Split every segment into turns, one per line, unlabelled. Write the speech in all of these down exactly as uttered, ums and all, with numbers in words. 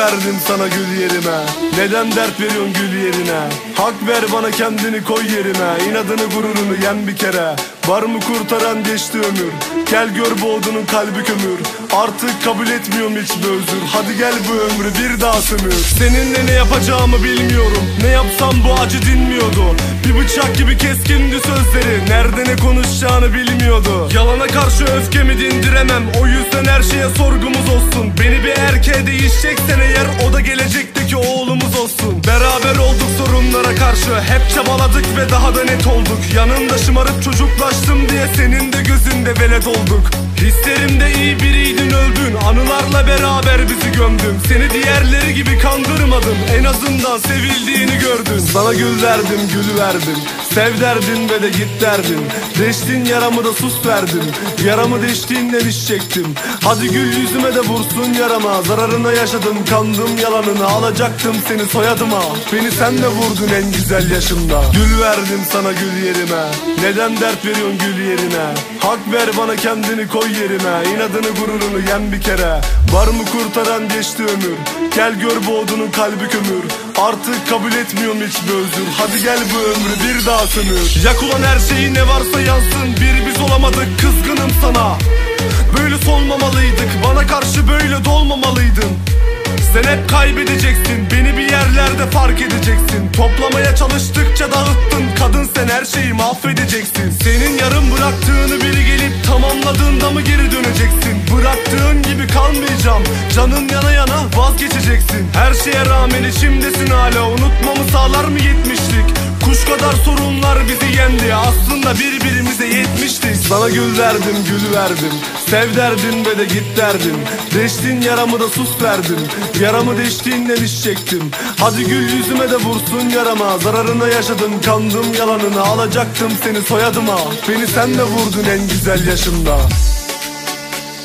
verdim sana gül yerime. Neden dert veriyorsun gül yerine? Hak ver bana, kendini koy yerime. İnadını gururunu yen bir kere. Var mı kurtaran, geçti ömür. Gel gör bu odunun kalbi kömür. Artık kabul etmiyorum hiçbir özür. Hadi gel bu ömrü bir daha sömür. Seninle ne yapacağımı bilmiyorum. Ne yapsam bu acı dinmiyordu. Bir bıçak gibi keskindi sözleri. Nerede ne konuşacağını bilmiyordu. Yalana karşı öfkemi dindiremem. O yüzden her şeye sorgumuz olsun. Beni bir erkeğe değişeceksen eğer, o da gelecekteki oğlumuz olsun. Beraber olduk sorunlara karşı. Hep çabaladık ve daha da net olduk. Yanında şımarıp çocuklaştım diye senin de gözünde velet olduk. Hislerimde iyi biriydin, öldün. Anılarla beraber bizi gömdün. Seni diğerleri gibi kandırmadım. En azından sevildiğini gördün. Sana gül verdim, gül verdim. Sev derdin ve de git derdin. Deştin yaramı da sus verdin. Yaramı deştiğinden iş çektim. Hadi gül yüzüme de vursun yarama. Zararına yaşadım, kandım yalanını. Alacaktım seni soyadıma. Beni sen de vurdun en güzel yaşımda. Gül verdim sana gül yerime. Neden dert veriyorsun gül yerine? Hak ver bana, kendini koy yerime. İnadını gururunu yen bir kere. Var mı kurtaran, geçti ömür. Gel gör bu odunun kalbi kömür. Artık kabul etmiyorum hiçbir özür. Hadi gel bu ömrü bir daha sömür. Yak ulan her şeyi, ne varsa yansın. Bir biz olamadık, kızgınım sana. Böyle solmamalıydık, bana karşı böyle dolmamalıydın. Sen hep kaybedeceksin, beni bir yerlerde fark edeceksin. Toplamaya çalıştıkça dağıttın, kadın sen her şeyi mahvedeceksin. Senin yarım bıraktığını biri gelip tamamladığında mı geri döneceksin? Bıraktığın gibi kalmayacağım, canın yana yana vazgeçeceksin. Her şeye rağmen içimdesin hala, unutmamı sağlar mı yetmiştik? Kuş kadar sorunlar bizi yendi, aslında birbirimize yetmiştik. Sana gül verdim, gül verdim. Sev derdin ve de git derdin. Deştin yaramı da sus verdin. Yaramı deştiğinden iş çektim. Hadi gül yüzüme de vursun yarama. Zararına yaşadım, kandım yalanını. Alacaktım seni soyadıma. Beni sen de vurdun en güzel yaşımda.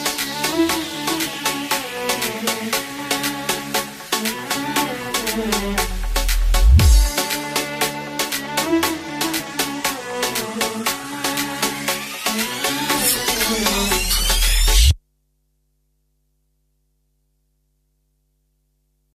Thank you.